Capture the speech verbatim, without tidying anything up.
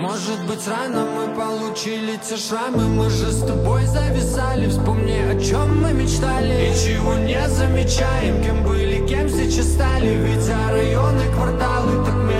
Может быть, рано мы получили те шрамы. Мы же с тобой зависали. Вспомни, о чем мы мечтали и чего не замечаем. Кем были, кем сейчас стали. Ведь а районы, кварталы так